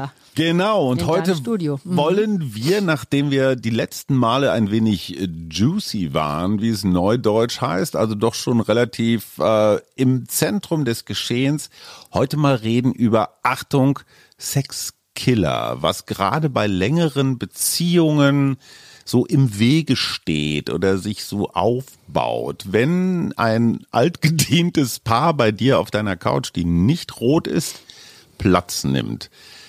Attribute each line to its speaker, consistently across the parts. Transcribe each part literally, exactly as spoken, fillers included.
Speaker 1: Killer.
Speaker 2: Genau, und
Speaker 1: in
Speaker 2: heute
Speaker 1: Studio. Mhm.
Speaker 2: wollen wir, nachdem wir die letzten Male ein wenig juicy waren, wie es neudeutsch heißt, also doch schon relativ äh, im Zentrum des Geschehens, heute mal reden über, Achtung, Sexkiller, was gerade bei längeren Beziehungen so im Wege steht oder sich so aufbaut. Wenn ein altgedientes Paar bei dir auf deiner Couch, die nicht rot ist, Platz nimmt,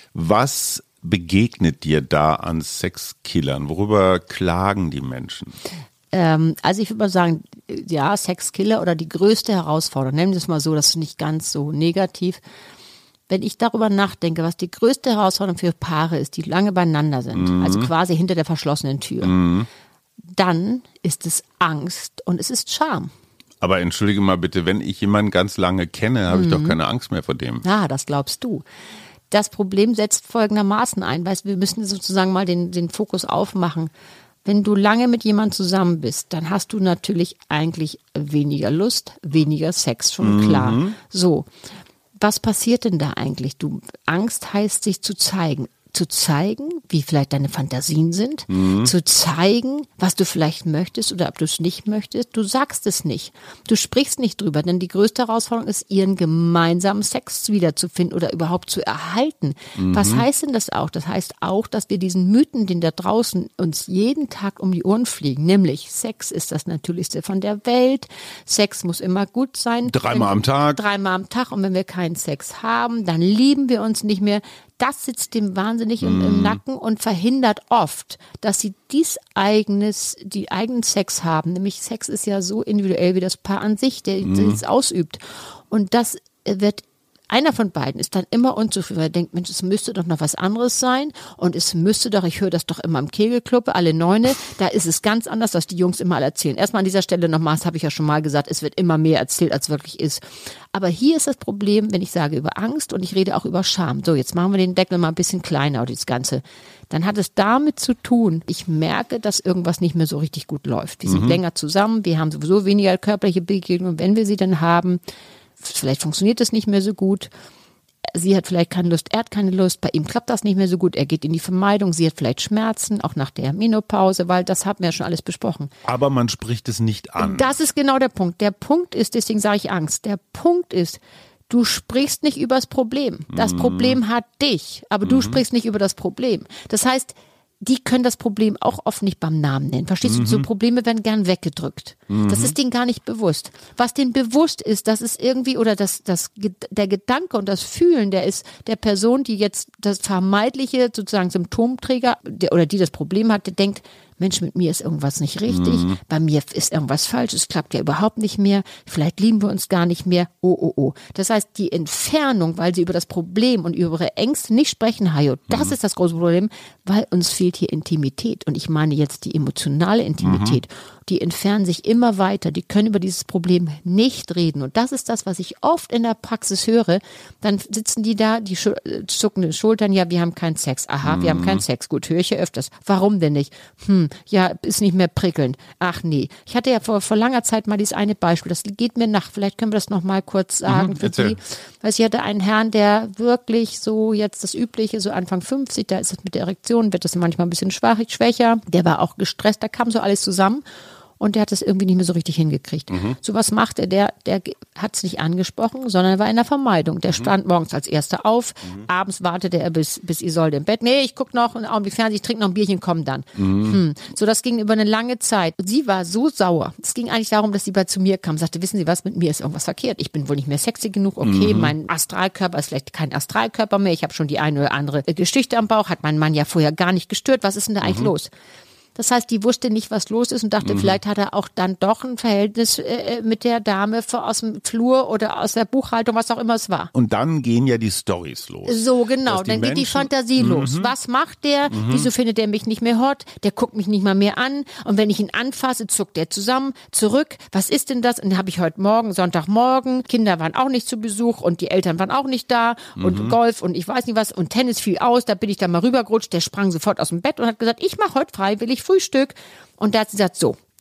Speaker 2: was begegnet dir da an Sexkillern? Worüber klagen die Menschen?
Speaker 1: Ähm, also ich würde mal sagen, ja, Sexkiller oder die größte Herausforderung, nennen wir es mal so, das ist nicht ganz so negativ. Wenn ich darüber nachdenke, was die größte Herausforderung für Paare ist, die lange beieinander sind, mhm. also quasi hinter der verschlossenen Tür, mhm. dann ist es Angst und es ist Scham.
Speaker 2: Aber entschuldige mal bitte, wenn ich jemanden ganz lange kenne, habe mhm. ich doch keine Angst mehr vor dem.
Speaker 1: Ah, das glaubst du. Das Problem setzt folgendermaßen ein, weißt, wir müssen sozusagen mal den, den Fokus aufmachen. Wenn du lange mit jemandem zusammen bist, dann hast du natürlich eigentlich weniger Lust, weniger Sex, schon mhm. klar. So. Was passiert denn da eigentlich? Du, Angst heißt, sich zu zeigen. Zu zeigen, wie vielleicht deine Fantasien sind, mhm. zu zeigen, was du vielleicht möchtest oder ob du es nicht möchtest. Du sagst es nicht. Du sprichst nicht drüber, denn die größte Herausforderung ist, ihren gemeinsamen Sex wiederzufinden oder überhaupt zu erhalten. Mhm. Was heißt denn das auch? Das heißt auch, dass wir diesen Mythen, den da draußen uns jeden Tag um die Ohren fliegen, nämlich Sex ist das Natürlichste von der Welt, Sex muss immer gut sein.
Speaker 2: Dreimal am Tag.
Speaker 1: Dreimal am Tag und wenn wir keinen Sex haben, dann lieben wir uns nicht mehr. Das sitzt dem wahnsinnig im, im Nacken und verhindert oft, dass sie dies eigenes, die eigenen Sex haben. Nämlich Sex ist ja so individuell wie das Paar an sich, der mhm. es ausübt. Und das wird, einer von beiden ist dann immer unzufrieden, weil er denkt, Mensch, es müsste doch noch was anderes sein und es müsste doch, ich höre das doch immer im Kegelclub, alle Neune, da ist es ganz anders, was die Jungs immer alle erzählen. Erstmal an dieser Stelle nochmal, das habe ich ja schon mal gesagt, es wird immer mehr erzählt, als wirklich ist. Aber hier ist das Problem, wenn ich sage über Angst und ich rede auch über Scham. So, jetzt machen wir den Deckel mal ein bisschen kleiner, das Ganze. Dann hat es damit zu tun, ich merke, dass irgendwas nicht mehr so richtig gut läuft. Wir sind mhm. länger zusammen, wir haben sowieso weniger körperliche Begegnungen, wenn wir sie dann haben, vielleicht funktioniert das nicht mehr so gut. Sie hat vielleicht keine Lust, er hat keine Lust, bei ihm klappt das nicht mehr so gut, er geht in die Vermeidung, sie hat vielleicht Schmerzen, auch nach der Menopause, weil das haben wir ja schon alles besprochen.
Speaker 2: Aber man spricht es nicht an.
Speaker 1: Das ist genau der Punkt. Der Punkt ist, deswegen sage ich Angst, der Punkt ist, du sprichst nicht über das Problem. Das mhm. Problem hat dich, aber du mhm. sprichst nicht über das Problem. Das heißt, die können das Problem auch oft nicht beim Namen nennen. Verstehst mhm. du? So Probleme werden gern weggedrückt. Mhm. Das ist denen gar nicht bewusst. Was denen bewusst ist, das ist irgendwie, oder das, das, der Gedanke und das Fühlen, der ist der Person, die jetzt das vermeintliche sozusagen Symptomträger, der, oder die das Problem hat, der denkt, Mensch, mit mir ist irgendwas nicht richtig, mhm. bei mir ist irgendwas falsch, es klappt ja überhaupt nicht mehr, vielleicht lieben wir uns gar nicht mehr, oh, oh, oh. Das heißt, die Entfernung, weil sie über das Problem und über ihre Ängste nicht sprechen, Hajo, das mhm. ist das große Problem, weil uns fehlt hier Intimität und ich meine jetzt die emotionale Intimität. Mhm. Die entfernen sich immer weiter, die können über dieses Problem nicht reden und das ist das, was ich oft in der Praxis höre, dann sitzen die da, die zucken die Schultern, ja, wir haben keinen Sex, aha, mhm. wir haben keinen Sex, gut, höre ich ja öfters, warum denn nicht? Hm, ja, ist nicht mehr prickelnd. Ach nee. Ich hatte ja vor, vor langer Zeit mal dieses eine Beispiel, das geht mir nach, vielleicht können wir das noch mal kurz sagen
Speaker 2: mhm,
Speaker 1: für die. Weil ich hatte einen Herrn, der wirklich so jetzt das Übliche, so Anfang fünfzig, da ist es mit der Erektion, wird das manchmal ein bisschen schwach, schwächer. Der war auch gestresst, da kam so alles zusammen. Und der hat es irgendwie nicht mehr so richtig hingekriegt. Mhm. So was macht er, der, der hat es nicht angesprochen, sondern er war in der Vermeidung. Der mhm. stand morgens als Erster auf, mhm. abends wartete er, bis, bis Isolde im Bett. Nee, ich gucke noch einen Augenblick Fernsehen, ich trinke noch ein Bierchen, komm dann. Mhm. Hm. So, das ging über eine lange Zeit. Und sie war so sauer. Es ging eigentlich darum, dass sie bei zu mir kam, sagte, wissen Sie was, mit mir ist irgendwas verkehrt. Ich bin wohl nicht mehr sexy genug. Okay, mhm. mein Astralkörper ist vielleicht kein Astralkörper mehr. Ich habe schon die eine oder andere Geschichte am Bauch. Hat mein Mann ja vorher gar nicht gestört. Was ist denn da eigentlich mhm. los? Das heißt, die wusste nicht, was los ist und dachte, mhm. vielleicht hat er auch dann doch ein Verhältnis äh, mit der Dame aus dem Flur oder aus der Buchhaltung, was auch immer es war.
Speaker 2: Und dann gehen ja die Storys los.
Speaker 1: So, genau. Dann Menschen, geht die Fantasie mhm. los. Was macht der? Mhm. Wieso findet er mich nicht mehr hot? Der guckt mich nicht mal mehr an. Und wenn ich ihn anfasse, zuckt er zusammen, zurück. Was ist denn das? Und dann habe ich heute Morgen, Sonntagmorgen, Kinder waren auch nicht zu Besuch und die Eltern waren auch nicht da und mhm. Golf und ich weiß nicht was und Tennis fiel aus. Da bin ich dann mal rübergerutscht. Der sprang sofort aus dem Bett und hat gesagt, ich mache heute freiwillig Frühstück. Und da hat sie gesagt, so,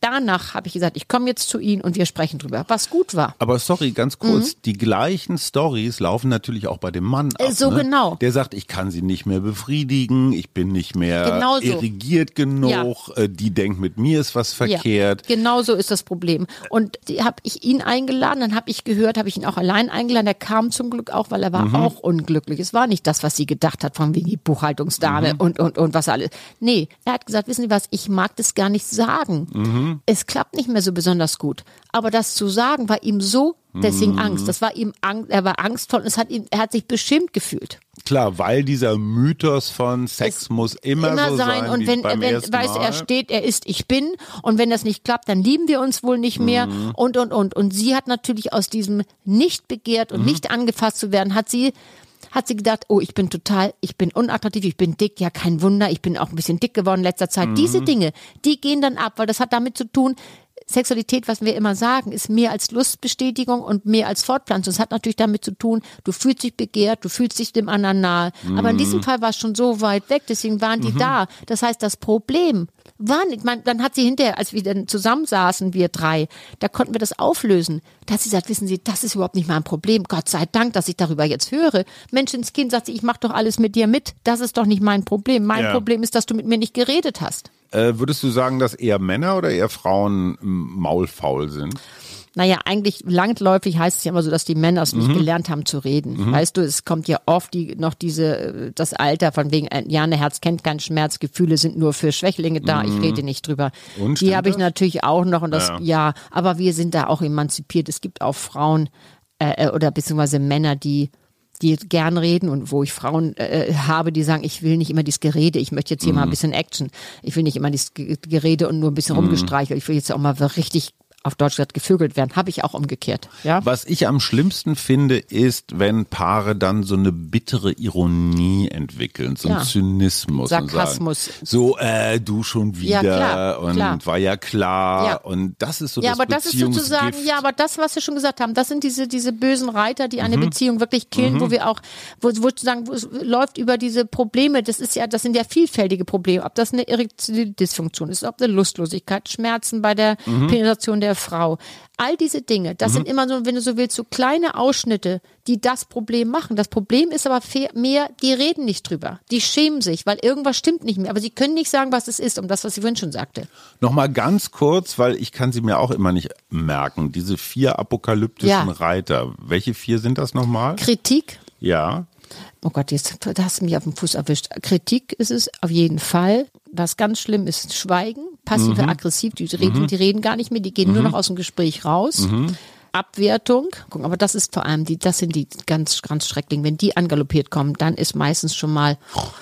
Speaker 1: danach habe ich gesagt, ich komme jetzt zu Ihnen und wir sprechen drüber, was gut war.
Speaker 2: Aber sorry, ganz kurz, mhm. die gleichen Storys laufen natürlich auch bei dem Mann ab.
Speaker 1: So
Speaker 2: ne?
Speaker 1: genau.
Speaker 2: Der sagt, ich kann sie nicht mehr befriedigen, ich bin nicht mehr genau so. irrigiert genug, ja. die denkt, mit mir ist was verkehrt.
Speaker 1: Ja, genau so ist das Problem. Und habe ich ihn eingeladen, dann habe ich gehört, habe ich ihn auch allein eingeladen, der kam zum Glück auch, weil er war mhm. auch unglücklich. Es war nicht das, was sie gedacht hat, von wegen die Buchhaltungsdame mhm. und, und, und was alles. Nee, er hat gesagt, wissen Sie was, ich mag das gar nicht sagen. Mhm. Es klappt nicht mehr so besonders gut. Aber das zu sagen war ihm so, deswegen mhm. Angst. Das war ihm Angst, er war angstvoll und es hat ihn, er hat sich beschämt gefühlt.
Speaker 2: Klar, weil dieser Mythos von Sex es muss immer, immer so sein.
Speaker 1: Und wenn er weiß, er steht, er ist, ich bin. Und wenn das nicht klappt, dann lieben wir uns wohl nicht mehr. Mhm. Und, und, und. Und sie hat natürlich aus diesem nicht begehrt und mhm. nicht angefasst zu werden, hat sie hat sie gedacht, oh, ich bin total, ich bin unattraktiv, ich bin dick, ja kein Wunder, ich bin auch ein bisschen dick geworden in letzter Zeit. Mhm. Diese Dinge, die gehen dann ab, weil das hat damit zu tun, Sexualität, was wir immer sagen, ist mehr als Lustbestätigung und mehr als Fortpflanzung. Es hat natürlich damit zu tun, du fühlst dich begehrt, du fühlst dich dem anderen nahe. Mhm. Aber in diesem Fall war es schon so weit weg, deswegen waren die mhm. da. Das heißt, das Problem war nicht, man, dann hat sie hinterher, als wir dann zusammensaßen, wir drei, da konnten wir das auflösen. Da hat sie gesagt, wissen Sie, das ist überhaupt nicht mein Problem. Gott sei Dank, dass ich darüber jetzt höre. Menschenskind, sagt sie, ich mach doch alles mit dir mit. Das ist doch nicht mein Problem. Mein ja. Problem ist, dass du mit mir nicht geredet hast.
Speaker 2: Äh, würdest du sagen, dass eher Männer oder eher Frauen maulfaul sind?
Speaker 1: Naja, eigentlich langläufig heißt es ja immer so, dass die Männer es nicht
Speaker 2: Mhm.
Speaker 1: gelernt haben zu reden. Mhm. Weißt du, es kommt ja oft die, noch diese, das Alter von wegen, ja, ein Herz kennt keinen Schmerz, Gefühle sind nur für Schwächlinge da,
Speaker 2: Mhm.
Speaker 1: ich rede nicht drüber.
Speaker 2: Und,
Speaker 1: die habe ich
Speaker 2: das?
Speaker 1: natürlich auch noch und das, ja. ja, aber wir sind da auch emanzipiert. Es gibt auch Frauen äh, oder beziehungsweise Männer, die die gern reden und wo ich Frauen äh, habe, die sagen, ich will nicht immer dieses Gerede, ich möchte jetzt hier mhm. mal ein bisschen Action. Ich will nicht immer dieses Gerede und nur ein bisschen mhm. rumgestreichelt. Ich will jetzt auch mal richtig auf Deutsch gesagt gevögelt werden, habe ich auch umgekehrt. Ja?
Speaker 2: Was ich am schlimmsten finde, ist, wenn Paare dann so eine bittere Ironie entwickeln, so
Speaker 1: ja.
Speaker 2: einen Zynismus.
Speaker 1: Sarkasmus.
Speaker 2: Und sagen, so, äh, du schon wieder
Speaker 1: ja, klar,
Speaker 2: und
Speaker 1: klar.
Speaker 2: war ja klar
Speaker 1: ja.
Speaker 2: und das ist so
Speaker 1: ja,
Speaker 2: das
Speaker 1: aber das ist sozusagen, ja, aber das, was wir schon gesagt haben, das sind diese diese bösen Reiter, die eine mhm. Beziehung wirklich killen, mhm. wo wir auch, wo, wo sozusagen, wo es läuft über diese Probleme, das ist ja, das sind ja vielfältige Probleme, ob das eine erektielle Dysfunktion ist, ob eine Lustlosigkeit, Schmerzen bei der mhm. Penetration der Frau. All diese Dinge, das mhm. sind immer so, wenn du so willst, so kleine Ausschnitte, die das Problem machen. Das Problem ist aber mehr, die reden nicht drüber. Die schämen sich, weil irgendwas stimmt nicht mehr. Aber sie können nicht sagen, was es ist, um das, was sie vorhin schon sagte.
Speaker 2: Nochmal ganz kurz, weil ich kann sie mir auch immer nicht merken. Diese vier apokalyptischen ja. Reiter. Welche vier sind das nochmal?
Speaker 1: Kritik.
Speaker 2: Ja.
Speaker 1: Oh Gott, jetzt hast du mich auf den Fuß erwischt. Kritik ist es auf jeden Fall. Was ganz schlimm ist, Schweigen, passive mhm. aggressiv, die reden, mhm. die reden gar nicht mehr, die gehen mhm. nur noch aus dem Gespräch raus. Mhm. Abwertung, guck, aber das ist vor allem die, das sind die ganz, ganz schrecklichen. Wenn die angaloppiert kommen, dann ist meistens schon mal,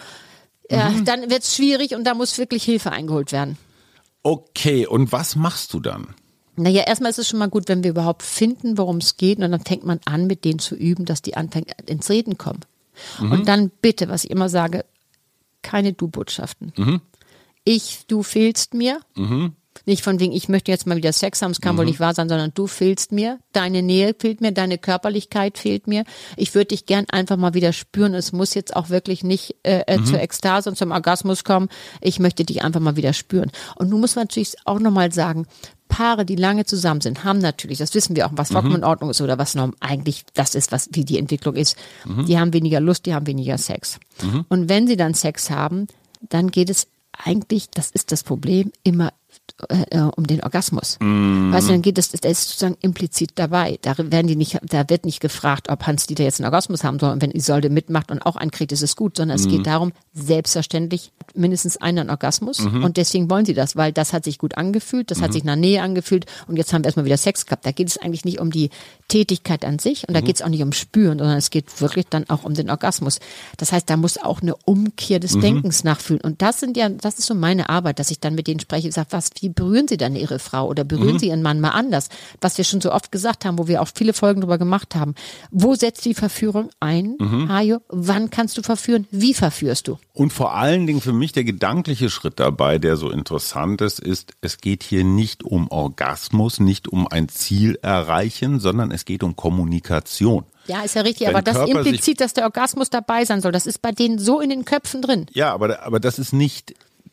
Speaker 1: ja, mhm. dann wird es schwierig und da muss wirklich Hilfe eingeholt werden.
Speaker 2: Okay, und was machst du dann?
Speaker 1: Naja, erstmal ist es schon mal gut, wenn wir überhaupt finden, worum es geht und dann fängt man an, mit denen zu üben, dass die anfangen, ins Reden kommen. Mhm. Und dann bitte, was ich immer sage, keine Du-Botschaften. Mhm. Ich, du fehlst mir. Mhm. Nicht von wegen, ich möchte jetzt mal wieder Sex haben, es kann mhm. wohl nicht wahr sein, sondern du fehlst mir, deine Nähe fehlt mir, deine Körperlichkeit fehlt mir. Ich würde dich gern einfach mal wieder spüren. Es muss jetzt auch wirklich nicht äh, mhm. zur Ekstase und zum Orgasmus kommen. Ich möchte dich einfach mal wieder spüren. Und nun muss man natürlich auch nochmal sagen, Paare, die lange zusammen sind, haben natürlich, das wissen wir auch, was vollkommen in Ordnung ist oder was noch eigentlich das ist, was wie die Entwicklung ist. Mhm. Die haben weniger Lust, die haben weniger Sex. Mhm. Und wenn sie dann Sex haben, dann geht es eigentlich, das ist das Problem, immer äh, um den Orgasmus. Mm. Weißt du, dann geht es, der ist sozusagen implizit dabei. Da werden die nicht, da wird nicht gefragt, ob Hans-Dieter jetzt einen Orgasmus haben soll und wenn Isolde mitmacht und auch einen kriegt, ist es gut, sondern mm. es geht darum, selbstverständlich mindestens einen Orgasmus mm-hmm. und deswegen wollen sie das, weil das hat sich gut angefühlt, das mm. hat sich nach Nähe angefühlt und jetzt haben wir erstmal wieder Sex gehabt. Da geht es eigentlich nicht um die Tätigkeit an sich und da mm. geht es auch nicht um Spüren, sondern es geht wirklich dann auch um den Orgasmus. Das heißt, da muss auch eine Umkehr des mm. Denkens nachfühlen und das sind ja, das ist so meine Arbeit, dass ich dann mit denen spreche und sage, was, wie berühren Sie dann Ihre Frau oder berühren mhm. Sie Ihren Mann mal anders? Was wir schon so oft gesagt haben, wo wir auch viele Folgen drüber gemacht haben. Wo setzt die Verführung ein, mhm. Hajo? Wann kannst du verführen? Wie verführst du?
Speaker 2: Und vor allen Dingen für mich der gedankliche Schritt dabei, der so interessant ist, ist, es geht hier nicht um Orgasmus, nicht um ein Ziel erreichen, sondern es geht um Kommunikation.
Speaker 1: Ja, ist ja richtig,
Speaker 2: Wenn
Speaker 1: aber das
Speaker 2: Körper
Speaker 1: implizit, dass der Orgasmus dabei sein soll. Das ist bei denen so in den Köpfen drin.
Speaker 2: Ja, aber, aber das ist nicht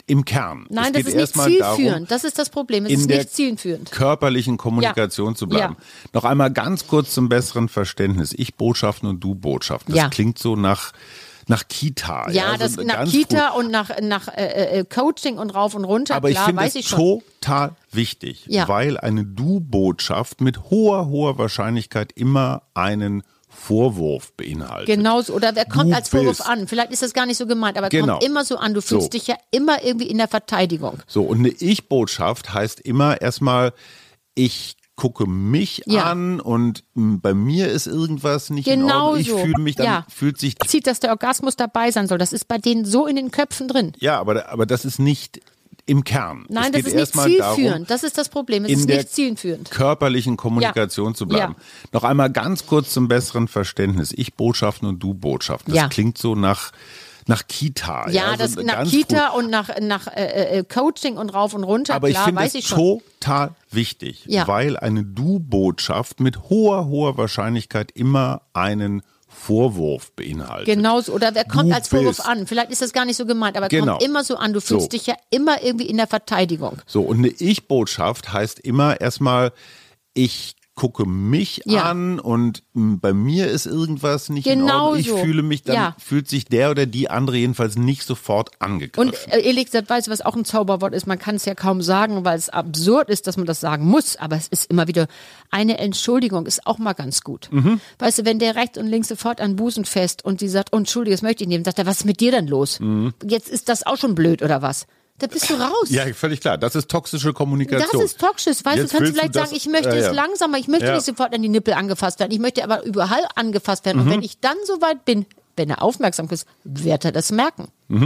Speaker 2: im Kern.
Speaker 1: Nein,
Speaker 2: es
Speaker 1: das
Speaker 2: geht
Speaker 1: ist nicht
Speaker 2: erstmal darum,
Speaker 1: zielführend. Das ist das Problem. Es
Speaker 2: in
Speaker 1: ist
Speaker 2: der
Speaker 1: nicht zielführend.
Speaker 2: körperlichen Kommunikation
Speaker 1: Ja.
Speaker 2: zu bleiben.
Speaker 1: Ja.
Speaker 2: Noch einmal ganz kurz zum besseren Verständnis. Ich-Botschaften und Du-Botschaften. Das
Speaker 1: Ja.
Speaker 2: klingt so nach nach Kita.
Speaker 1: Ja,
Speaker 2: also
Speaker 1: das nach
Speaker 2: ganz
Speaker 1: Kita
Speaker 2: früh.
Speaker 1: und nach, nach äh, äh, Coaching und rauf und runter,
Speaker 2: Aber
Speaker 1: klar,
Speaker 2: ich finde
Speaker 1: weiß
Speaker 2: es
Speaker 1: ich schon.
Speaker 2: total wichtig,
Speaker 1: Ja.
Speaker 2: weil eine Du-Botschaft mit hoher, hoher Wahrscheinlichkeit immer einen Vorwurf beinhaltet.
Speaker 1: Genauso, oder wer kommt
Speaker 2: Du
Speaker 1: als Vorwurf
Speaker 2: bist-
Speaker 1: an? Vielleicht ist das gar nicht so gemeint, aber
Speaker 2: Genau.
Speaker 1: kommt immer so an. Du fühlst
Speaker 2: So.
Speaker 1: dich ja immer irgendwie in der Verteidigung.
Speaker 2: So, und eine Ich-Botschaft heißt immer erstmal, ich gucke mich
Speaker 1: Ja.
Speaker 2: an und mh, bei mir ist irgendwas nicht in
Speaker 1: Genau
Speaker 2: Ordnung. Ich
Speaker 1: so.
Speaker 2: fühle mich, dann
Speaker 1: Ja.
Speaker 2: fühlt sich,
Speaker 1: Zieht, dass der Orgasmus dabei sein soll. Das ist bei denen so in den Köpfen drin.
Speaker 2: ja, aber, aber das ist nicht im Kern.
Speaker 1: Nein,
Speaker 2: es
Speaker 1: das
Speaker 2: geht
Speaker 1: ist nicht
Speaker 2: erstmal darum,
Speaker 1: zielführend. Das ist das Problem. Es
Speaker 2: in
Speaker 1: ist
Speaker 2: der
Speaker 1: nicht zielführend.
Speaker 2: körperlichen Kommunikation
Speaker 1: Ja.
Speaker 2: zu bleiben.
Speaker 1: Ja.
Speaker 2: Noch einmal ganz kurz zum besseren Verständnis. Ich-Botschaften und Du-Botschaften. Das
Speaker 1: Ja.
Speaker 2: klingt so nach nach Kita.
Speaker 1: Ja,
Speaker 2: so
Speaker 1: das nach
Speaker 2: ganz
Speaker 1: Kita
Speaker 2: früh.
Speaker 1: und nach, nach äh, äh, Coaching und rauf und runter,
Speaker 2: Aber
Speaker 1: klar,
Speaker 2: ich finde
Speaker 1: weiß
Speaker 2: es
Speaker 1: ich schon.
Speaker 2: total wichtig,
Speaker 1: Ja.
Speaker 2: weil eine Du-Botschaft mit hoher, hoher Wahrscheinlichkeit immer einen Vorwurf beinhaltet.
Speaker 1: Genauso, oder wer kommt
Speaker 2: Du
Speaker 1: als Vorwurf
Speaker 2: bist-
Speaker 1: an? Vielleicht ist das gar nicht so gemeint, aber
Speaker 2: Genau.
Speaker 1: kommt immer so an. Du fühlst
Speaker 2: So.
Speaker 1: dich ja immer irgendwie in der Verteidigung.
Speaker 2: So, und eine Ich-Botschaft heißt immer erstmal, ich gucke mich
Speaker 1: Ja.
Speaker 2: an und mh, bei mir ist irgendwas nicht in
Speaker 1: Genau
Speaker 2: Ordnung. Ich
Speaker 1: so.
Speaker 2: fühle mich, dann
Speaker 1: Ja.
Speaker 2: fühlt sich der oder die andere jedenfalls nicht sofort angegriffen.
Speaker 1: Und äh, ehrlich gesagt, weißt du, was auch ein Zauberwort ist? Man kann es ja kaum sagen, weil es absurd ist, dass man das sagen muss. Aber es ist immer wieder eine Entschuldigung, ist auch mal ganz gut.
Speaker 2: Mhm.
Speaker 1: Weißt du, wenn der rechts und links sofort an den Busen fest und sie sagt, oh, Entschuldige, das möchte ich nicht, sagt er, was ist mit dir denn los? Jetzt ist das auch schon blöd oder was? Da bist du raus.
Speaker 2: Mhm. ja, völlig klar. Das ist toxische Kommunikation.
Speaker 1: Das ist toxisch. Weißt
Speaker 2: Jetzt
Speaker 1: du, kannst du
Speaker 2: willst
Speaker 1: vielleicht
Speaker 2: du
Speaker 1: sagen,
Speaker 2: das-
Speaker 1: ich möchte
Speaker 2: ja, ja.
Speaker 1: es langsamer, ich möchte
Speaker 2: Ja.
Speaker 1: nicht sofort an die Nippel angefasst werden, ich möchte aber überall angefasst werden.
Speaker 2: Mhm.
Speaker 1: Und wenn ich dann soweit bin, wenn er aufmerksam ist, wird er das merken.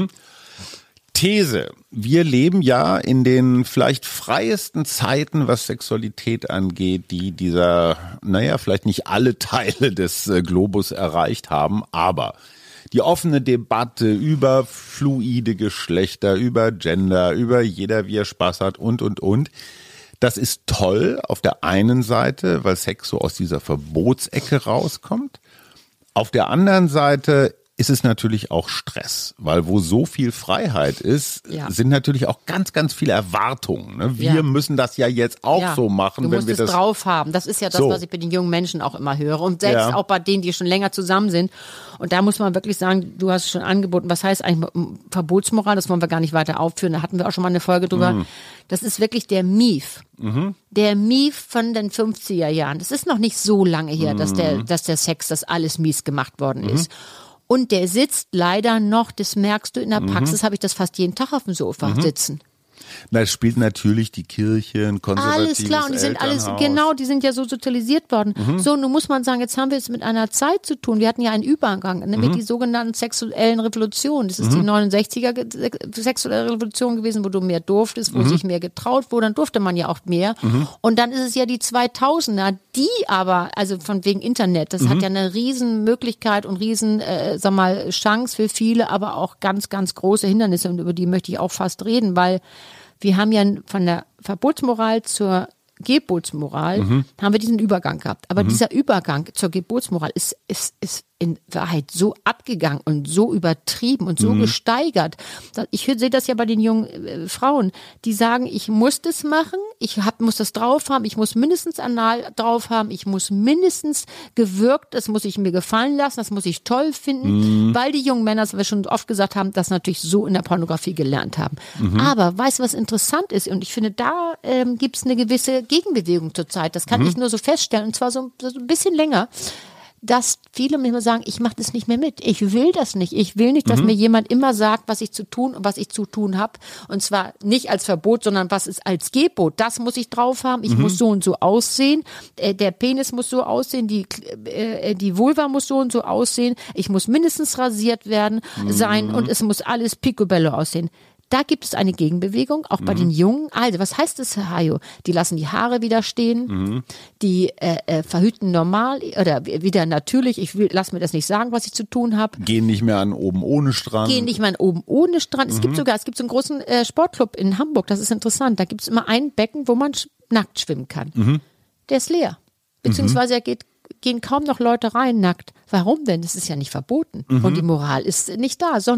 Speaker 2: These. Wir leben ja in den vielleicht freiesten Zeiten, was Sexualität angeht, die dieser, naja, vielleicht nicht alle Teile des äh, Globus erreicht haben, aber die offene Debatte über fluide Geschlechter, über Gender, über jeder, wie er Spaß hat und, und, und. Das ist toll auf der einen Seite, weil Sex so aus dieser Verbotsecke rauskommt. Auf der anderen Seite ist es natürlich auch Stress, weil wo so viel Freiheit ist,
Speaker 1: Ja.
Speaker 2: sind natürlich auch ganz, ganz viele Erwartungen. Ne? Wir
Speaker 1: Ja.
Speaker 2: müssen das ja jetzt auch
Speaker 1: Ja,
Speaker 2: so machen,
Speaker 1: du
Speaker 2: wenn
Speaker 1: musst
Speaker 2: wir
Speaker 1: es
Speaker 2: das
Speaker 1: drauf haben. Das ist ja das,
Speaker 2: So.
Speaker 1: was ich bei den jungen Menschen auch immer höre. Und selbst
Speaker 2: Ja.
Speaker 1: auch bei denen, die schon länger zusammen sind. Und da muss man wirklich sagen, du hast es schon angeboten, was heißt eigentlich Verbotsmoral? Das wollen wir gar nicht weiter aufführen. Da hatten wir auch schon mal eine Folge drüber.
Speaker 2: Mhm.
Speaker 1: Das ist wirklich der Mief. Der Mief von den fünfziger Jahren. Das ist noch nicht so lange her, dass der,
Speaker 2: Mhm.
Speaker 1: dass der Sex, das alles mies gemacht worden ist. Und der sitzt leider noch, das merkst du in der
Speaker 2: Mhm.
Speaker 1: Praxis, habe ich das fast jeden Tag auf dem Sofa sitzen.
Speaker 2: Na, es spielt natürlich die Kirche, ein konservatives
Speaker 1: Alles klar, und die sind alles,
Speaker 2: Elternhaus.
Speaker 1: genau, die sind ja so sozialisiert worden.
Speaker 2: Mhm.
Speaker 1: So, nun muss man sagen, jetzt haben wir es mit einer Zeit zu tun. Wir hatten ja einen Übergang, nämlich
Speaker 2: Mhm.
Speaker 1: die sogenannten sexuellen Revolutionen. Das ist die neunundsechziger ge- se- sexuelle Revolution gewesen, wo du mehr durftest, wo
Speaker 2: Mhm.
Speaker 1: sich mehr getraut wurde, dann durfte man ja auch mehr. Und dann ist es ja die zweitausender, die aber, also von wegen Internet, das
Speaker 2: Mhm.
Speaker 1: hat ja eine riesen Möglichkeit und riesen, äh, sag mal, Chance für viele, aber auch ganz, ganz große Hindernisse, und über die möchte ich auch fast reden, weil wir haben ja von der Verbotsmoral zur Gebotsmoral,
Speaker 2: Mhm.
Speaker 1: haben wir diesen Übergang gehabt. Aber dieser Übergang zur Gebotsmoral ist, ist, ist in Wahrheit so abgegangen und so übertrieben und so
Speaker 2: Mhm.
Speaker 1: gesteigert. Ich sehe das ja bei den jungen äh, Frauen, die sagen, ich muss das machen, ich hab, muss das drauf haben, ich muss mindestens anal drauf haben, ich muss mindestens gewürgt, das muss ich mir gefallen lassen, das muss ich toll finden,
Speaker 2: Mhm.
Speaker 1: weil die jungen Männer, das wir schon oft gesagt haben, das natürlich so in der Pornografie gelernt haben.
Speaker 2: Mhm.
Speaker 1: Aber weißt du, was interessant ist? Und ich finde, da ähm, gibt es eine gewisse Gegenbewegung zurzeit. Das kann
Speaker 2: Mhm.
Speaker 1: ich nur so feststellen, und zwar so, so ein bisschen länger, dass viele mir immer sagen, ich mache das nicht mehr mit. Ich will das nicht. Ich will nicht, dass
Speaker 2: Mhm.
Speaker 1: mir jemand immer sagt, was ich zu tun und was ich zu tun habe. Und zwar nicht als Verbot, sondern was ist als Gebot. Das muss ich drauf haben. Ich
Speaker 2: Mhm.
Speaker 1: muss so und so aussehen. Äh, der Penis muss so aussehen. Die, äh, die Vulva muss so und so aussehen. Ich muss mindestens rasiert werden, sein,
Speaker 2: Mhm.
Speaker 1: und es muss alles picobello aussehen. Da gibt es eine Gegenbewegung, auch bei den Jungen. Also, was heißt das, Herr Hajo? Die lassen die Haare wieder stehen, die äh, äh, verhüten normal oder wieder natürlich. Ich will, lass mir das nicht sagen, was ich zu tun habe.
Speaker 2: Gehen nicht mehr an oben ohne Strand.
Speaker 1: Gehen nicht mal oben ohne Strand. Es gibt sogar, es gibt so einen großen äh, Sportclub in Hamburg, das ist interessant. Da gibt es immer ein Becken, wo man sch- nackt schwimmen kann. Der ist leer. Beziehungsweise er geht gehen kaum noch Leute rein nackt. Warum denn? Das ist ja nicht verboten. Und die Moral ist nicht da, sondern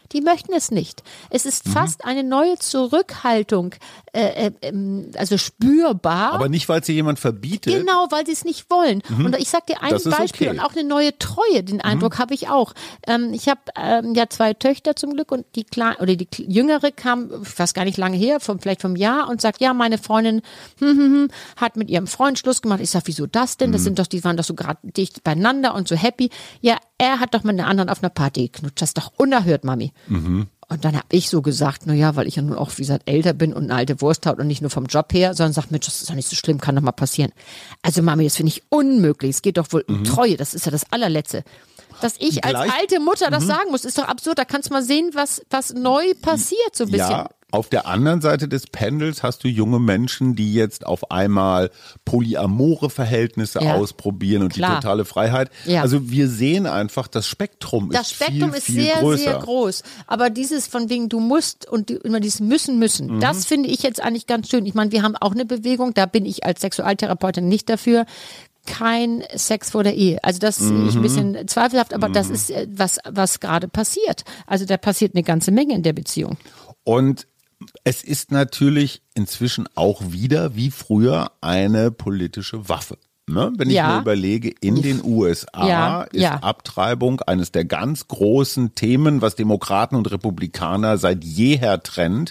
Speaker 1: Die möchten es nicht. Es ist mhm. fast eine neue Zurückhaltung, äh, äh, also spürbar.
Speaker 2: Aber nicht, weil sie jemand verbietet.
Speaker 1: Genau, weil sie es nicht wollen. Mhm. Und ich sag dir ein Beispiel
Speaker 2: okay.
Speaker 1: und auch eine neue Treue, den Eindruck mhm. habe ich auch. Ähm, ich habe ähm, ja zwei Töchter zum Glück und die kleine oder die Jüngere kam, ich weiß gar nicht lange her, vom, vielleicht vom Jahr und sagt, ja, meine Freundin hm, hm, hm, hat mit ihrem Freund Schluss gemacht. Ich sag, wieso das denn? Das mhm. sind doch, die waren doch so gerade dicht beieinander und so happy. Ja, er hat doch mit einer anderen auf einer Party geknutscht. Das ist doch unerhört, Mami. Mhm. Und dann habe ich so gesagt, na ja, weil ich ja nun auch, wie gesagt, älter bin und eine alte Wursthaut und nicht nur vom Job her, sondern sag, Mensch, das ist doch nicht so schlimm, kann doch mal passieren. Also Mami, das finde ich unmöglich. Es geht doch wohl um mhm. Treue, das ist ja das Allerletzte. Dass ich als Gleich, alte Mutter das mhm. sagen muss, ist doch absurd. Da kannst du mal sehen, was, was neu passiert, so ein bisschen.
Speaker 2: Ja. Auf der anderen Seite des Pendels hast du junge Menschen, die jetzt auf einmal polyamore Verhältnisse ja. ausprobieren und Klar. die totale Freiheit. Ja. Also wir sehen einfach, das Spektrum
Speaker 1: das
Speaker 2: ist
Speaker 1: Spektrum
Speaker 2: viel,
Speaker 1: ist
Speaker 2: viel
Speaker 1: sehr,
Speaker 2: größer.
Speaker 1: sehr groß. Aber dieses von wegen, du musst und die, immer dieses müssen, müssen, mhm. das finde ich jetzt eigentlich ganz schön. Ich meine, wir haben auch eine Bewegung, da bin ich als Sexualtherapeutin nicht dafür. Kein Sex vor der Ehe. Also das sehe ich ein bisschen zweifelhaft, aber mhm. das ist was, was gerade passiert. Also da passiert eine ganze Menge in der Beziehung.
Speaker 2: Und es ist natürlich inzwischen auch wieder, wie früher, eine politische Waffe. Ne? Wenn ich ja. mir überlege, in den U S A
Speaker 1: ja.
Speaker 2: ist
Speaker 1: ja.
Speaker 2: Abtreibung eines der ganz großen Themen, was Demokraten und Republikaner seit jeher trennt.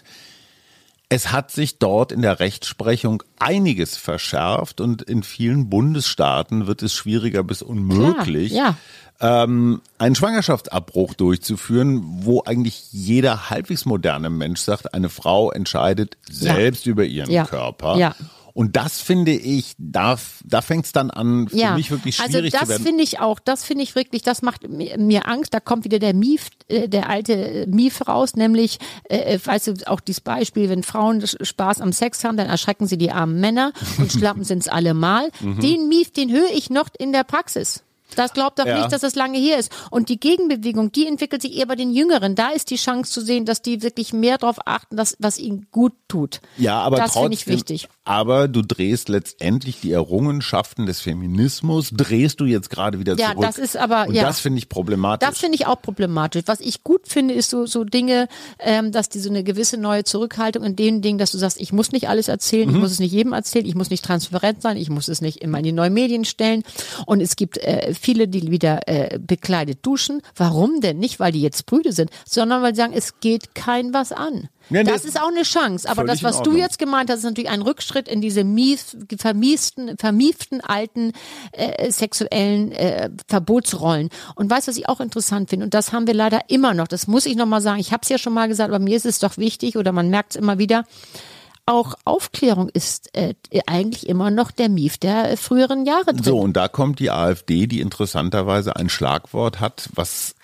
Speaker 2: Es hat sich dort in der Rechtsprechung einiges verschärft und in vielen Bundesstaaten wird es schwieriger bis unmöglich,
Speaker 1: Klar,
Speaker 2: ja. ähm, einen Schwangerschaftsabbruch durchzuführen, wo eigentlich jeder halbwegs moderne Mensch sagt, eine Frau entscheidet selbst ja. über ihren
Speaker 1: ja.
Speaker 2: Körper.
Speaker 1: Ja.
Speaker 2: Und das finde ich, da, da fängt es dann an, für
Speaker 1: ja.
Speaker 2: mich wirklich schwierig
Speaker 1: also
Speaker 2: zu werden.
Speaker 1: Das finde ich auch, das finde ich wirklich, das macht mir Angst. Da kommt wieder der Mief, äh, der alte Mief raus, nämlich, äh, weißt du, auch dieses Beispiel, wenn Frauen Spaß am Sex haben, dann erschrecken sie die armen Männer und schlappen sind es allemal. Mhm. Den Mief, den höre ich noch in der Praxis. Das glaubt doch ja. nicht, dass das lange her ist. Und die Gegenbewegung, die entwickelt sich eher bei den Jüngeren. Da ist die Chance zu sehen, dass die wirklich mehr darauf achten, dass, was ihnen gut tut.
Speaker 2: Ja, aber
Speaker 1: das finde
Speaker 2: trotzdem,
Speaker 1: ich wichtig.
Speaker 2: Aber du drehst letztendlich die Errungenschaften des Feminismus, drehst du jetzt gerade wieder
Speaker 1: ja,
Speaker 2: zurück.
Speaker 1: Ja, das ist aber,
Speaker 2: Und
Speaker 1: ja.
Speaker 2: das finde ich problematisch.
Speaker 1: Das finde ich auch problematisch. Was ich gut finde, ist so, so Dinge, ähm, dass die so eine gewisse neue Zurückhaltung in den Dingen, dass du sagst, ich muss nicht alles erzählen, mhm. ich muss es nicht jedem erzählen, ich muss nicht transparent sein, ich muss es nicht immer in die neuen Medien stellen. Und es gibt äh, viele, die wieder äh, bekleidet duschen. Warum denn? Nicht, weil die jetzt Brüde sind, sondern weil sie sagen, es geht kein was an. Ja, das ist auch eine Chance. Aber das, was du jetzt gemeint hast, ist natürlich ein Rückschritt in diese mies, vermiesten, vermieften alten äh, sexuellen äh, Verbotsrollen. Und weißt du, was ich auch interessant finde? Und das haben wir leider immer noch. Das muss ich nochmal sagen. Ich habe es ja schon mal gesagt, aber mir ist es doch wichtig oder man merkt es immer wieder. Auch Aufklärung ist äh, eigentlich immer noch der Mief der äh, früheren Jahre drin.
Speaker 2: So, und da kommt die AfD, die interessanterweise ein Schlagwort hat, was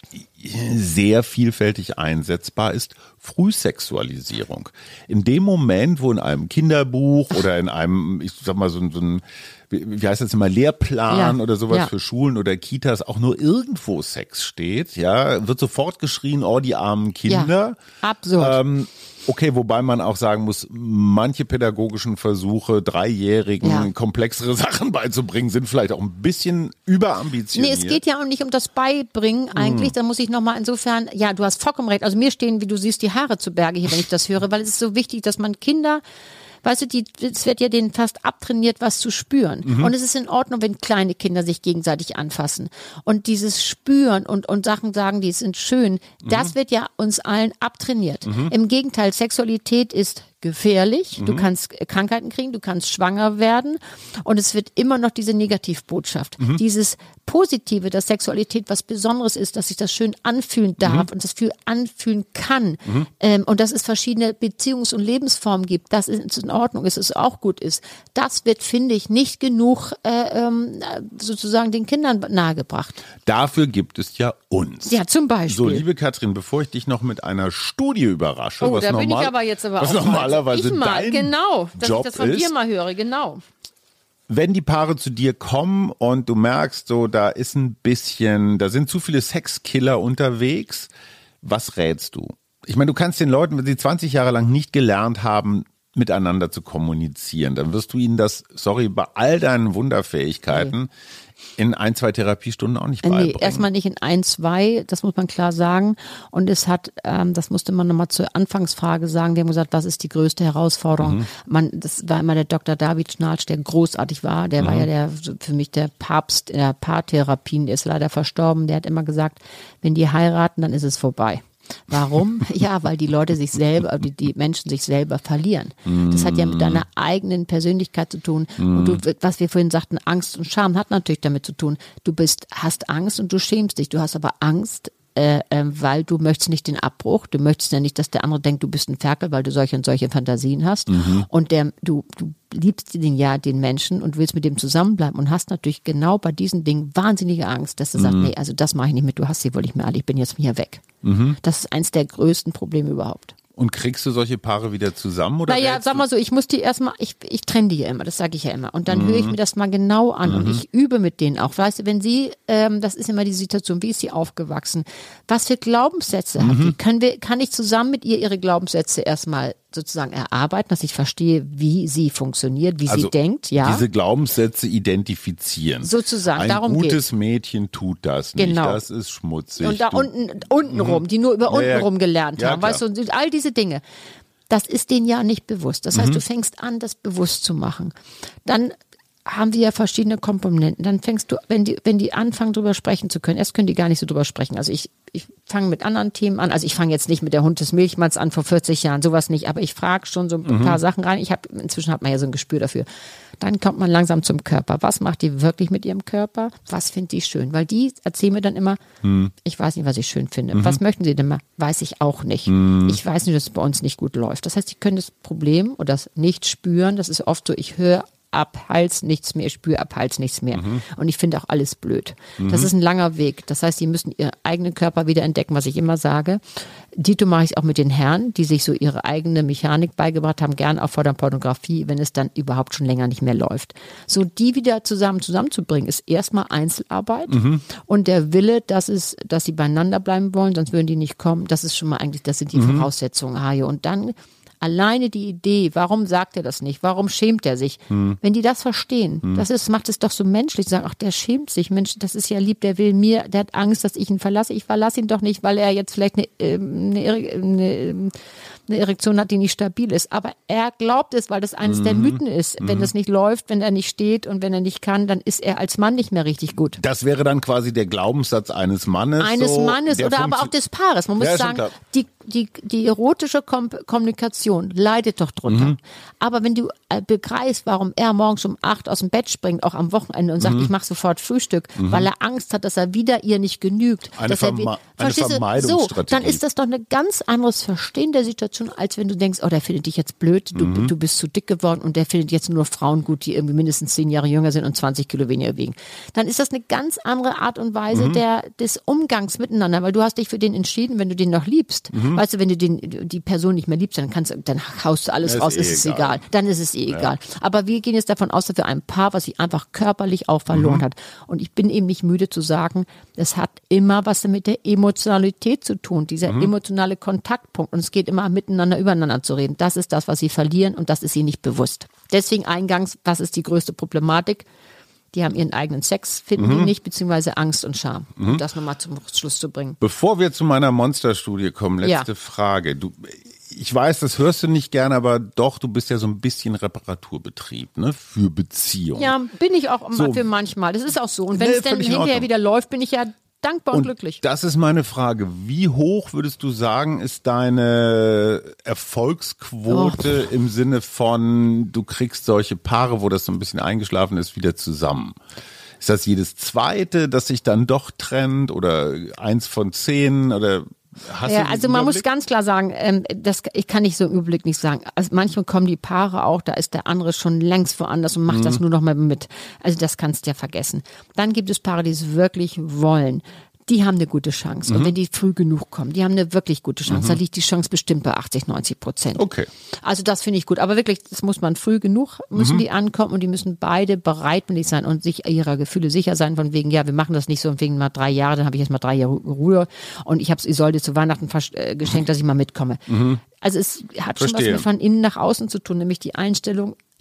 Speaker 2: sehr vielfältig einsetzbar ist, Frühsexualisierung. In dem Moment, wo in einem Kinderbuch oder in einem, ich sag mal, so, so ein, wie heißt das immer, Lehrplan ja, oder sowas ja. für Schulen oder Kitas auch nur irgendwo Sex steht, ja, wird sofort geschrien, oh, die armen Kinder.
Speaker 1: Ja, absurd.
Speaker 2: Ähm, Okay, wobei man auch sagen muss, manche pädagogischen Versuche, Dreijährigen ja. komplexere Sachen beizubringen, sind vielleicht auch ein bisschen überambitioniert.
Speaker 1: Nee, es geht ja auch nicht um das Beibringen eigentlich. Hm. Da muss ich nochmal insofern, ja, du hast vollkommen recht. Also mir stehen, wie du siehst, die Haare zu Berge hier, wenn ich das höre, weil es ist so wichtig, dass man Kinder... Weißt du, die, es wird ja denen fast abtrainiert, was zu spüren. Mhm. Und es ist in Ordnung, wenn kleine Kinder sich gegenseitig anfassen. Und dieses Spüren und, und Sachen sagen, die sind schön, mhm. das wird ja uns allen abtrainiert. Mhm. Im Gegenteil, Sexualität ist gefährlich. Mhm. Du kannst Krankheiten kriegen, du kannst schwanger werden. Und es wird immer noch diese Negativbotschaft. Mhm. Dieses Positive, dass Sexualität was Besonderes ist, dass sich das schön anfühlen darf mhm. und das viel anfühlen kann. Mhm. Ähm, und dass es verschiedene Beziehungs- und Lebensformen gibt, dass es in Ordnung ist, dass es auch gut ist. Das wird, finde ich, nicht genug äh, ähm, sozusagen den Kindern nahegebracht.
Speaker 2: Dafür gibt es ja uns.
Speaker 1: Ja, zum Beispiel.
Speaker 2: So, liebe Katrin, bevor ich dich noch mit einer Studie überrasche,
Speaker 1: oh,
Speaker 2: was
Speaker 1: da
Speaker 2: normal,
Speaker 1: bin ich aber jetzt aber
Speaker 2: was
Speaker 1: auch
Speaker 2: normalerweise
Speaker 1: ich mal,
Speaker 2: dein
Speaker 1: genau, dass
Speaker 2: Job
Speaker 1: ich das von
Speaker 2: ist,
Speaker 1: dir mal höre, genau.
Speaker 2: Wenn die Paare zu dir kommen und du merkst, so da ist ein bisschen, da sind zu viele Sexkiller unterwegs, was rätst du? Ich meine, du kannst den Leuten, wenn sie zwanzig Jahre lang nicht gelernt haben, miteinander zu kommunizieren, dann wirst du ihnen das, sorry, bei all deinen Wunderfähigkeiten, in ein, zwei Therapiestunden auch nicht beibringen.
Speaker 1: Nee, erstmal nicht in ein, zwei, das muss man klar sagen. Und es hat, ähm, das musste man nochmal zur Anfangsfrage sagen, wir haben gesagt, was ist die größte Herausforderung? Mhm. Man, das war immer der Doktor David Schnarch, der großartig war, der mhm. war ja der für mich der Papst in der Paartherapien, der ist leider verstorben, der hat immer gesagt, wenn die heiraten, dann ist es vorbei. Warum? Ja, weil die Leute sich selber, die, die Menschen sich selber verlieren. Das hat ja mit deiner eigenen Persönlichkeit zu tun. Und du, was wir vorhin sagten, Angst und Scham hat natürlich damit zu tun. Du bist, hast Angst und du schämst dich. Du hast aber Angst, äh, äh, weil du möchtest nicht den Abbruch. Du möchtest ja nicht, dass der andere denkt, du bist ein Ferkel, weil du solche und solche Fantasien hast. Mhm. Und der, du, du liebst den ja, den Menschen und willst mit dem zusammenbleiben und hast natürlich genau bei diesen Dingen wahnsinnige Angst, dass du mhm. sagst, nee, also das mache ich nicht mit, du hast sie wohl nicht mehr alle, ich bin jetzt hier weg. Mhm. Das ist eins der größten Probleme überhaupt.
Speaker 2: Und kriegst du solche Paare wieder zusammen? Oder
Speaker 1: naja, sag mal so, ich muss die erstmal, ich, ich trenne die ja immer, das sage ich ja immer. Und dann mhm. höre ich mir das mal genau an mhm. und ich übe mit denen auch. Weißt du, wenn sie, ähm, das ist immer die Situation, wie ist sie aufgewachsen? Was für Glaubenssätze mhm. hat die? Können wir, kann ich zusammen mit ihr ihre Glaubenssätze erstmal sozusagen erarbeiten, dass ich verstehe, wie sie funktioniert, wie
Speaker 2: also
Speaker 1: sie denkt, ja.
Speaker 2: Diese Glaubenssätze identifizieren.
Speaker 1: Sozusagen,
Speaker 2: Ein
Speaker 1: darum geht.
Speaker 2: Ein gutes Mädchen tut das nicht,
Speaker 1: genau.
Speaker 2: Das ist schmutzig.
Speaker 1: Und da
Speaker 2: du,
Speaker 1: unten, unten mhm. rum, die nur über unten
Speaker 2: ja, ja.
Speaker 1: rum gelernt
Speaker 2: ja,
Speaker 1: haben,
Speaker 2: klar.
Speaker 1: weißt du, und all diese Dinge. Das ist denen ja nicht bewusst. Das heißt, mhm. du fängst an, das bewusst zu machen. Dann haben wir ja verschiedene Komponenten. Dann fängst du, wenn die, wenn die anfangen, drüber sprechen zu können, erst können die gar nicht so drüber sprechen. Also ich, ich fange mit anderen Themen an. Also ich fange jetzt nicht mit der Hund des Milchmanns an vor vierzig Jahren, sowas nicht. Aber ich frage schon so ein mhm. paar Sachen rein. Ich habe, inzwischen hat man ja so ein Gespür dafür. Dann kommt man langsam zum Körper. Was macht die wirklich mit ihrem Körper? Was findet die schön? Weil die erzählen mir dann immer, mhm. ich weiß nicht, was ich schön finde. Mhm. Was möchten sie denn mal? Weiß ich auch nicht. Mhm. Ich weiß nicht, dass es bei uns nicht gut läuft. Das heißt, sie können das Problem oder das nicht spüren. Das ist oft so, ich höre ab Hals nichts mehr, ich spüre ab Hals nichts mehr. Mhm. Und ich finde auch alles blöd. Mhm. Das ist ein langer Weg. Das heißt, sie müssen ihren eigenen Körper wieder entdecken, was ich immer sage. Dito mache ich es auch mit den Herren, die sich so ihre eigene Mechanik beigebracht haben, gern auch vor der Pornografie, wenn es dann überhaupt schon länger nicht mehr läuft. So die wieder zusammen zusammenzubringen, ist erstmal Einzelarbeit. Mhm. Und der Wille, dass es, dass sie beieinander bleiben wollen, sonst würden die nicht kommen, das ist schon mal eigentlich, das sind die mhm. Voraussetzungen, Hajo. Und dann alleine die Idee, warum sagt er das nicht? Warum schämt er sich? Hm. Wenn die das verstehen, hm. das ist, macht es doch so menschlich. Sagen, ach, der schämt sich. Mensch, das ist ja lieb, der will mir, der hat Angst, dass ich ihn verlasse. Ich verlasse ihn doch nicht, weil er jetzt vielleicht eine, eine, eine, eine Erektion hat, die nicht stabil ist. Aber er glaubt es, weil das eines mhm. der Mythen ist. Wenn mhm. das nicht läuft, wenn er nicht steht und wenn er nicht kann, dann ist er als Mann nicht mehr richtig gut.
Speaker 2: Das wäre dann quasi der Glaubenssatz eines Mannes.
Speaker 1: Eines
Speaker 2: so,
Speaker 1: Mannes oder aber auch des Paares. Man muss
Speaker 2: ja,
Speaker 1: sagen, die, die, die erotische Kom- Kommunikation leidet doch drunter. Mhm. Aber wenn du äh, begreifst, warum er morgens um acht aus dem Bett springt, auch am Wochenende und sagt, mhm. ich mache sofort Frühstück, mhm. weil er Angst hat, dass er wieder ihr nicht genügt.
Speaker 2: Eine,
Speaker 1: dass
Speaker 2: Verme-
Speaker 1: er,
Speaker 2: eine Vermeidungsstrategie.
Speaker 1: So, dann ist das doch ein ganz anderes Verstehen der Situation, als wenn du denkst, oh, der findet dich jetzt blöd, du, mhm. du bist zu dick geworden und der findet jetzt nur Frauen gut, die irgendwie mindestens zehn Jahre jünger sind und zwanzig Kilo weniger wiegen. Dann ist das eine ganz andere Art und Weise mhm. der, des Umgangs miteinander, weil du hast dich für den entschieden, wenn du den noch liebst. Mhm. Weißt du, wenn du den, die Person nicht mehr liebst, dann kannst dann haust du alles
Speaker 2: das
Speaker 1: raus,
Speaker 2: ist,
Speaker 1: ist
Speaker 2: eh
Speaker 1: es egal. egal. Dann ist es eh ja. egal. Aber wir gehen jetzt davon aus, dass wir ein Paar, was sich einfach körperlich auch verloren mhm. hat. Und ich bin eben nicht müde zu sagen, es hat immer was mit der Emotionalität zu tun, dieser mhm. emotionale Kontaktpunkt. Und es geht immer miteinander, übereinander zu reden. Das ist das, was sie verlieren und das ist ihnen nicht bewusst. Deswegen eingangs, was ist die größte Problematik? Die haben ihren eigenen Sex, finden mhm. die nicht, beziehungsweise Angst und Scham. Mhm. Um das nochmal zum Schluss zu bringen.
Speaker 2: Bevor wir zu meiner Monsterstudie kommen, letzte ja. Frage. Du, ich weiß, das hörst du nicht gerne, aber doch, du bist ja so ein bisschen Reparaturbetrieb, ne, für Beziehungen.
Speaker 1: Ja, bin ich auch so. Für manchmal. Das ist auch so. Und wenn nee, es dann hinterher wieder läuft, bin ich ja dankbar und, und glücklich.
Speaker 2: Das ist meine Frage. Wie hoch würdest du sagen, ist deine Erfolgsquote oh. im Sinne von, du kriegst solche Paare, wo das so ein bisschen eingeschlafen ist, wieder zusammen? Ist das jedes zweite, das sich dann doch trennt oder eins von zehn oder hast
Speaker 1: ja,
Speaker 2: du
Speaker 1: also man
Speaker 2: Überblick?
Speaker 1: muss ganz klar sagen, ähm, das, ich kann nicht so im Überblick nicht sagen. Also manchmal kommen die Paare auch, da ist der andere schon längst woanders und macht mhm. das nur noch mal mit. Also das kannst du ja vergessen. Dann gibt es Paare, die es wirklich wollen. Die haben eine gute Chance. Mhm. Und wenn die früh genug kommen, die haben eine wirklich gute Chance. Mhm. Da liegt die Chance bestimmt bei achtzig, neunzig Prozent.
Speaker 2: Okay.
Speaker 1: Also das finde ich gut. Aber wirklich, das muss man früh genug, müssen mhm. die ankommen und die müssen beide bereitwillig sein und sich ihrer Gefühle sicher sein, von wegen, ja, wir machen das nicht so, wegen mal drei Jahre, dann habe ich jetzt mal drei Jahre Ruhe und ich habe Isolde zu Weihnachten vers- äh, geschenkt, dass ich mal mitkomme. Mhm. Also es hat Verstehe. schon was mit von innen nach außen zu tun, nämlich die Einstellung,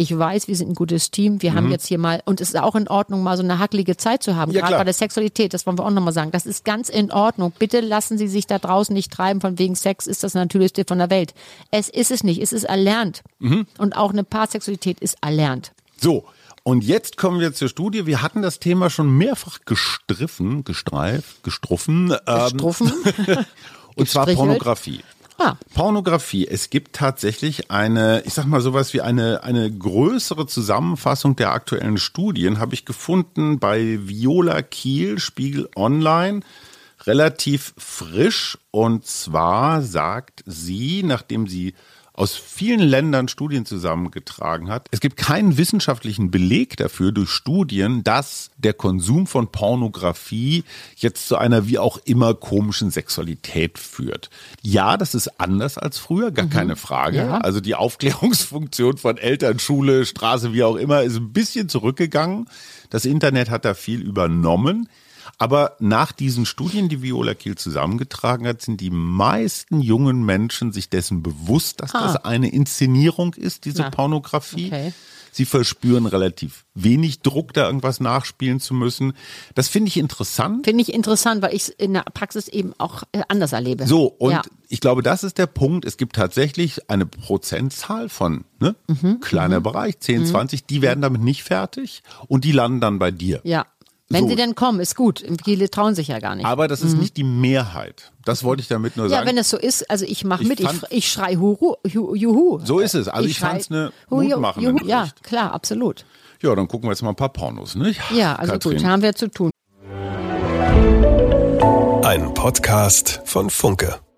Speaker 1: Ich weiß, wir sind ein gutes Team. Wir mhm. haben jetzt hier mal, und es ist auch in Ordnung, mal so eine hackelige Zeit zu haben. Ja, gerade klar. Bei der Sexualität, das wollen wir auch nochmal sagen. Das ist ganz in Ordnung. Bitte lassen Sie sich da draußen nicht treiben, von wegen Sex ist das Natürlichste von der Welt. Es ist es nicht. Es ist erlernt. Mhm. Und auch eine Paarsexualität ist erlernt.
Speaker 2: So. Und jetzt kommen wir zur Studie. Wir hatten das Thema schon mehrfach gestriffen, gestreift, gestruffen.
Speaker 1: Gestruffen.
Speaker 2: Ähm, und zwar Pornografie. Ah. Pornografie. Es gibt tatsächlich eine, ich sag mal sowas wie eine, eine größere Zusammenfassung der aktuellen Studien, habe ich gefunden bei Viola Kiel, Spiegel Online. Relativ frisch. Und zwar sagt sie, nachdem sie aus vielen Ländern Studien zusammengetragen hat. Es gibt keinen wissenschaftlichen Beleg dafür durch Studien, dass der Konsum von Pornografie jetzt zu einer wie auch immer komischen Sexualität führt. Ja, das ist anders als früher, gar mhm. keine Frage. Ja. Also die Aufklärungsfunktion von Eltern, Schule, Straße, wie auch immer, ist ein bisschen zurückgegangen. Das Internet hat da viel übernommen. Aber nach diesen Studien, die Viola Kiel zusammengetragen hat, sind die meisten jungen Menschen sich dessen bewusst, dass ah. das eine Inszenierung ist, diese ja. Pornografie. Okay. Sie verspüren relativ wenig Druck, da irgendwas nachspielen zu müssen. Das finde ich interessant.
Speaker 1: Finde ich interessant, weil ich es in der Praxis eben auch anders erlebe.
Speaker 2: So, und ja. ich glaube, das ist der Punkt. Es gibt tatsächlich eine Prozentzahl von, ne, mhm. kleiner mhm. Bereich, zehn, mhm. zwanzig, die werden damit nicht fertig und die landen dann bei dir.
Speaker 1: Ja. Wenn so. sie denn kommen, ist gut. Viele trauen sich ja gar nicht.
Speaker 2: Aber das ist mhm. nicht die Mehrheit. Das wollte ich damit nur sagen.
Speaker 1: Ja, wenn es so ist, also ich mache mit, ich, ich schrei Huru, Juhu.
Speaker 2: So ist es. Also ich, ich fand es eine mutmachende Nachricht.
Speaker 1: Ja, klar, absolut.
Speaker 2: Ja, dann gucken wir jetzt mal ein paar Pornos, nicht?
Speaker 1: Ja, also Katrin. Gut, haben wir zu tun.
Speaker 3: Ein Podcast von Funke.